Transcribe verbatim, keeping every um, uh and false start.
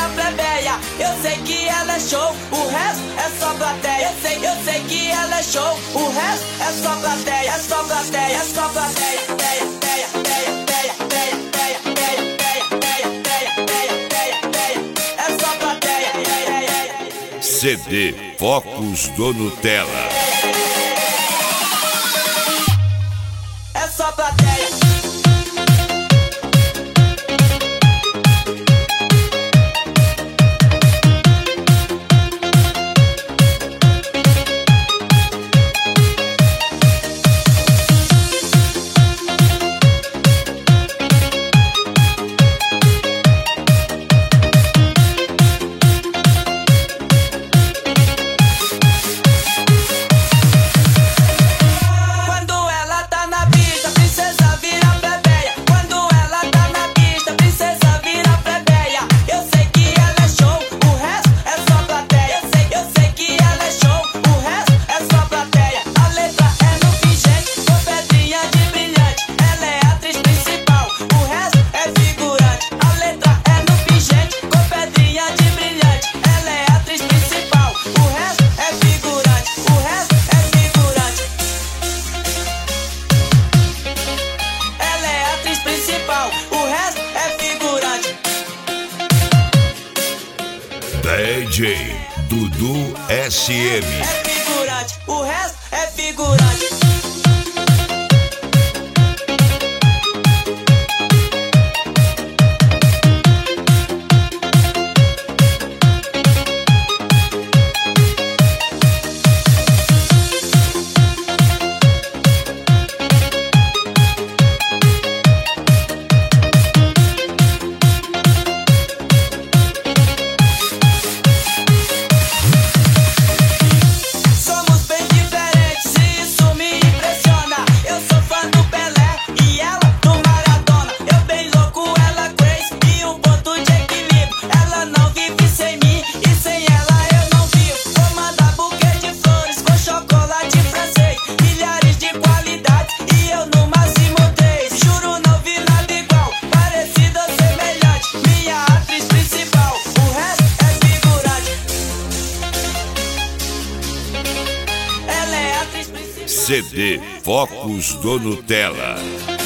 vira plebeia. Eu sei que ela é show, o resto é só plateia. Eu sei, eu sei que ela é show, o resto é só plateia. É só plateia, é só plateia. Teia, teia, teia, teia, teia, teia, teia, teia, teia, teia, teia, teia, teia. É só plateia. C D Focos do Nutella. É só plateia. D J Dudu S M. É figurante, o resto é figurante. C D Focos do Nutella.